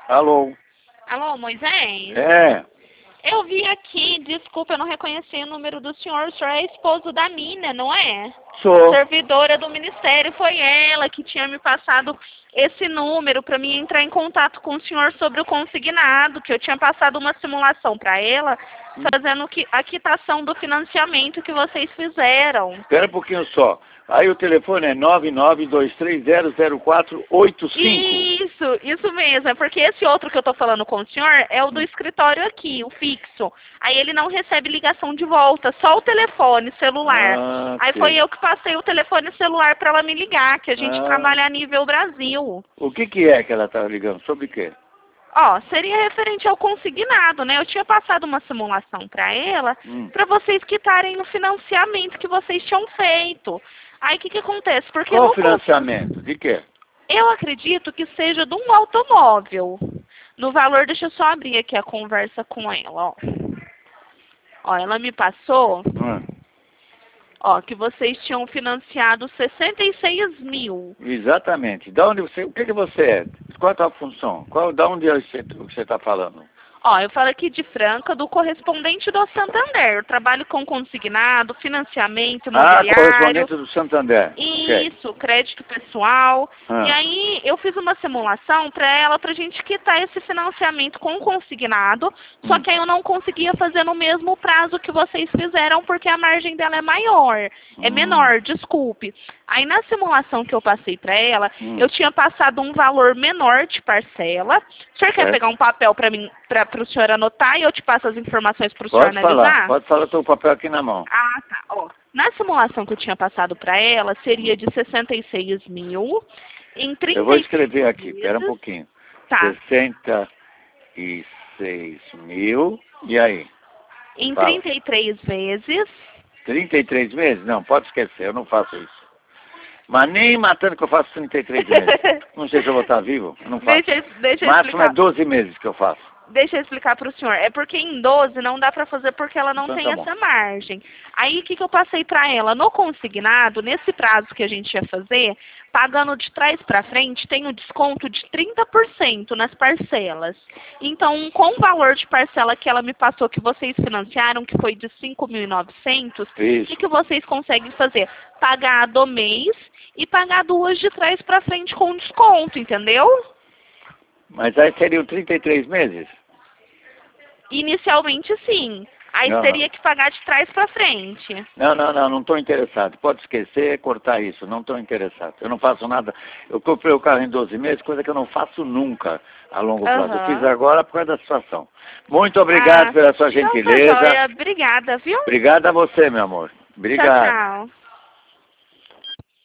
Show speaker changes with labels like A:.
A: Alô?
B: Alô, Moisés?
A: É,
B: Eu vi aqui, desculpa, eu não reconheci o número do senhor. O senhor é esposo da Mina, não é?
A: sou.
B: Servidora do Ministério. Foi ela que tinha me passado esse número para mim entrar em contato com o senhor sobre o consignado, que eu tinha passado uma simulação para ela, fazendo a quitação do financiamento que vocês fizeram.
A: Espera um pouquinho só. Aí o telefone é 992300485.
B: Isso mesmo. É porque esse outro que eu tô falando com o senhor é o do escritório aqui, o fixo. Aí ele não recebe ligação de volta, só o telefone celular.
A: Ah,
B: Aí foi
A: sei.
B: eu que passei o telefone celular para ela me ligar, que a gente
A: Ah,
B: trabalha a nível Brasil.
A: o que é que ela tá ligando? Sobre o quê?
B: Ó, seria referente ao consignado, né? Eu tinha passado uma simulação para ela, para vocês quitarem o financiamento que vocês tinham feito. Aí o que acontece? Porque
A: Qual
B: no
A: financiamento? De quê?
B: eu acredito que seja de um automóvel. No valor, deixa eu só abrir aqui a conversa com ela, ó. Ó, ela me passou, ó, que vocês tinham financiado 66 mil.
A: Exatamente. Da onde você, o que você é? Qual é a tua função? Da onde você está falando?
B: Ó, eu falo aqui de Franca, do correspondente do Santander. Eu trabalho com consignado, financiamento imobiliário.
A: Correspondente do Santander.
B: Isso, crédito pessoal.
A: Ah.
B: E aí eu fiz uma simulação para ela, pra gente quitar esse financiamento com consignado, só que aí eu não conseguia fazer no mesmo prazo que vocês fizeram, porque a margem dela é maior, é menor, desculpe. Aí na simulação que eu passei para ela, eu tinha passado um valor menor de parcela. O senhor quer pegar um papel para mim, para o senhor anotar, e eu te passo as informações para o senhor analisar?
A: Pode falar, estou com o papel aqui na mão.
B: Ah, tá. Ó, na simulação que eu tinha passado para ela, seria de 66 mil em 30.
A: Eu vou escrever aqui, espera um pouquinho.
B: Tá.
A: 66 mil, e aí?
B: Em 33 vezes.
A: 33 meses? Não, pode esquecer, eu não faço isso. Mas nem matando que eu faço 33 meses. Não sei se eu vou estar vivo, eu não faço.
B: Deixa eu
A: Máximo
B: explicar.
A: é 12 meses que eu faço.
B: Deixa eu explicar para o senhor. É porque em 12 não dá para fazer porque ela não
A: Então,
B: tem
A: tá
B: essa margem. Aí o que eu passei para ela? No consignado, nesse prazo que a gente ia fazer, pagando de trás para frente, tem um desconto de 30% nas parcelas. Então, com o valor de parcela que ela me passou, que vocês financiaram, que foi de 5.900, o que vocês conseguem fazer? Pagar do mês e pagar duas de trás para frente com desconto, entendeu?
A: Mas aí seriam 33 meses?
B: Inicialmente, sim. Aí teria que pagar de trás para frente.
A: Não estou interessado. Pode esquecer, cortar isso. Não estou interessado. Eu não faço nada. Eu comprei o carro em 12 meses, coisa que eu não faço nunca a longo prazo. Eu fiz agora por causa da situação. Muito obrigado pela sua gentileza.
B: Obrigada, viu?
A: Obrigado a você, meu amor. Obrigado.
B: Tchau, tchau.